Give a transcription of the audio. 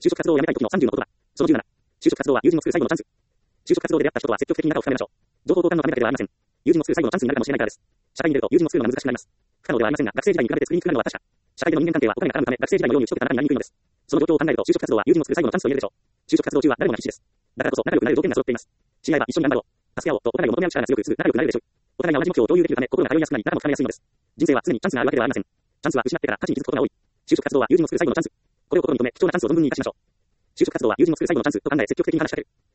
就職活動をやめたい時の30の言葉。その17。就職活動は友人を作る最後のチャンス。就職活動で出会った人とは積極的に仲を深めましょう。情報交換のためだけではありません。友人を作る最後のチャンスになるかもしれないからです。社会に出ると友人を作るのが難しくなります。不可能ではありませんが、学生時代に比べてスクリーンになるのは確か。社会での人間関係はお金が絡むため、学生時代のように一桁ならになりにくいのです。その状況を考えると就職活動は友人を作る最後のチャンスと言えるでしょう。就職活動中は誰もが必死です。だからこそ仲良くなれる条件が揃っています。知り合えば一緒に頑張ろう。助け合おうとお互いを求め合う力が強く、すぐ仲良くなれるでしょう。お互いが同じ目標を共有できるため、心が通いやすくなり、誰も疲れやすいのです。人生は常にチャンスがあるわけではありません。チャンスは失ってから価値に気づくことが多い。就職活動は友人を作る最後のチャンス。これを心に留め、貴重なチャンスを存分に生かしましょう。就職活動は友人を作る最後のチャンスと考え積極的に話しかける。